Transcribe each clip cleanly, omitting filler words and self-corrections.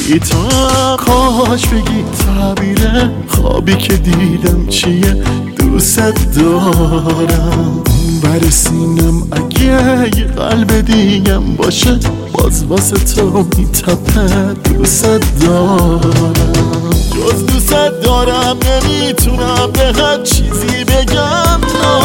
بی تو کاش بگی تعبیر خوابی که دیدم چیه. دوست دارم بر سینم اگه یه قلب دیگم باشه باز واسه تو میتپه. دوست دارم جز دوست دارم نمیتونم به هر چیزی بگم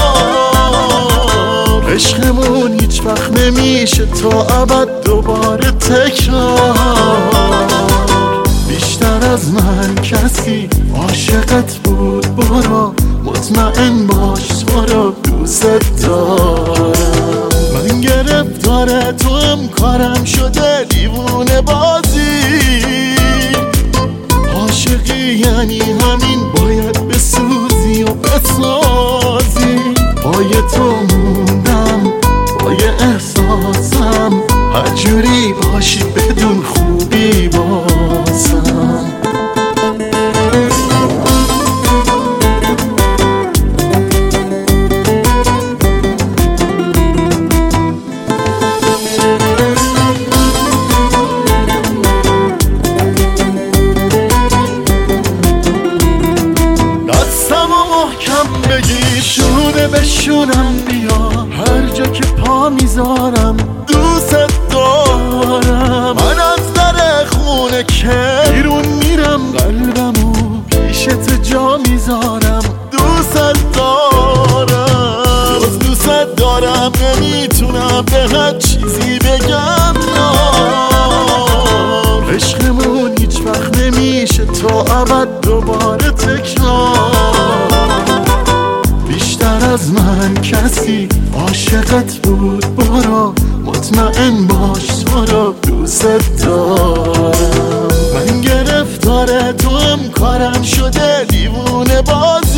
عشقمون هیچ وقت نمیشه تا ابد دوباره تکرار. بیشتر از من کسی عاشقت بود برو مطمئن باش تو رو دوست دارم. من گرفتار تو هم کارم شده دیوونه بازی. عاشقی یعنی همین باید بسوزی و بسازی. پای تو موندم پای احساسم هر جوری باشی بدون خوبی بازم. محکم بگیر شونه بشونم بیا هر جا که پا میذارم دوست دارم. من از در خونه که بیرون میرم قلبمو پیشت جا میذارم دوست دارم. جز دوست دارم نمیتونم به هر چیزی بگم عشقمون هیچ وقت نمیشه تا ابد دوباره تکرار. بیشتر از من کسی عاشقت بود برو مطمئن باش تو رو دوست دارم. من گرفتار تو هم کارم شده دیوونه بازی.